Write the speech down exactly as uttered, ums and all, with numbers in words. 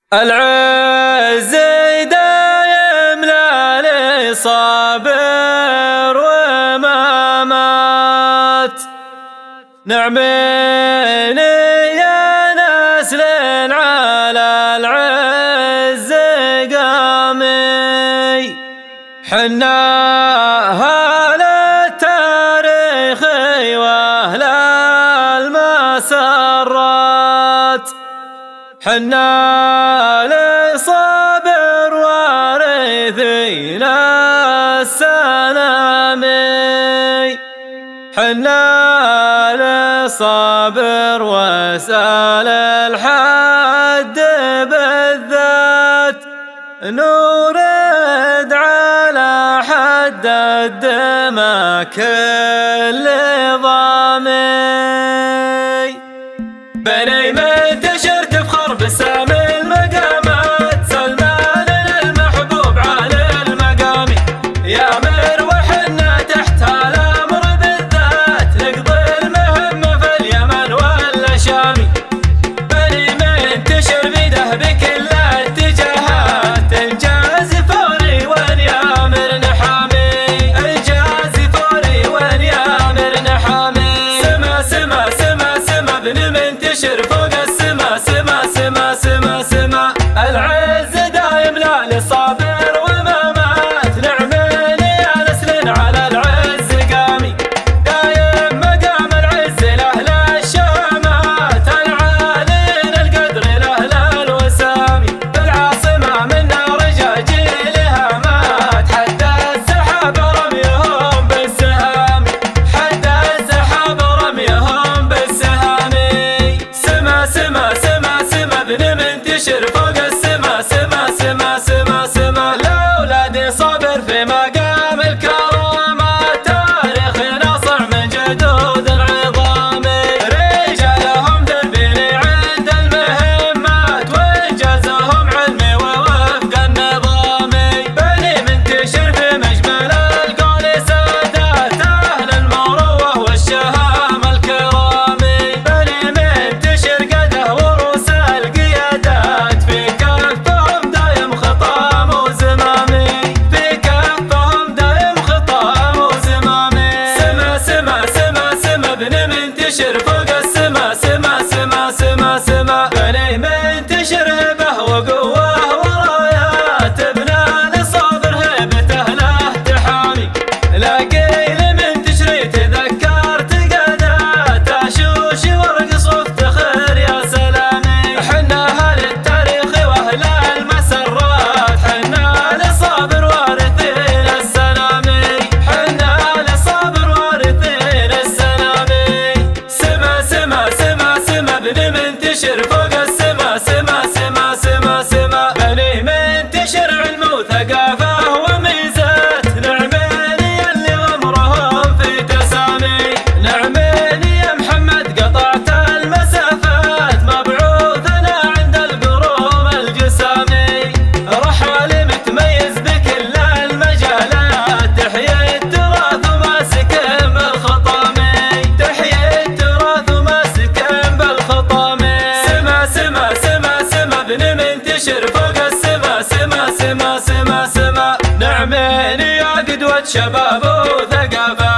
العز دايم لا صابر وما مات، نعمين يا نسل على العز قامي، حنا أهل التاريخ وأهل المسرات، حنا لصابر وارثين السلامي، حنا لصابر وسال الحد بالذات، نورد على حد الدماء كل ضامي، بني منتشر تفخر بسام المقامات، سلمان المحبوب على المقامي، يا مروح حنا تحت الامر بالذات، نقضي المهمة في اليمن والشامي، بني منتشر بيده بكل الاتجاهات، انجاز فوري واليامر نحامي، انجاز فوري واليامر نحامي، سما سما سما سما بن منتشر فوق السما، سما سما سما سما العز دايم لا لصابر وما مات، نعمين يا نسل على العز قامي، دايم مقام العز لأهل الشامات، العالين القدر لأهل الوسامي، بالعاصمة منا رجاجيلها مات، حد السحاب رميهم بالسهام، حد السحاب رميهم بالسهام، سما سما سما سما بن منتشر فوق السما، سما سما سما سما لأولاد صابر في مقام الكرامات، تاريخ نصع من جدود العظام، رجالهم دربين عند المهمات، وإنجازهم علمي ووفق النظام، بني منتشر في مجمل القول سادات، أهل المروة والشهامة الكرام، بني منتشر قده وروس القيادات، في كفهم دايم خطام وزمامي، في كفهم دايم خطام وزمامي، سما سما سما سما بن منتشر فوق السما، سما سما سما سما بني منتشر هبه وقوه ورايات، ابنه لصابر هيبته له تحامي، لاقي لمنتشر يتذكر تقادات، عشوش وارقص وافتخر يا سلامي، حنا اهل التاريخ واهل المسرات، حنا لصابر وارثين السلامي، حنا لصابر وارثين السلامي، سما سما سما سما بن منتشر فوق السما، سما سما سما سما بني منتشر علم وثقافة وميزات، نعمين يا اللي غمرهم في تسامي، نعمين يا محمد قطعت المسافات، مبعوثنا عند القروم الجسامي، رحال متميز بكل المجالات، تحيي التراث وماسكين بالخطامي، تحيي التراث وماسكين بالخطامي، سما سما سما سما بن منتشر فوق السما، سما سما سما سما نعمين يا قدوة شباب وثقافة.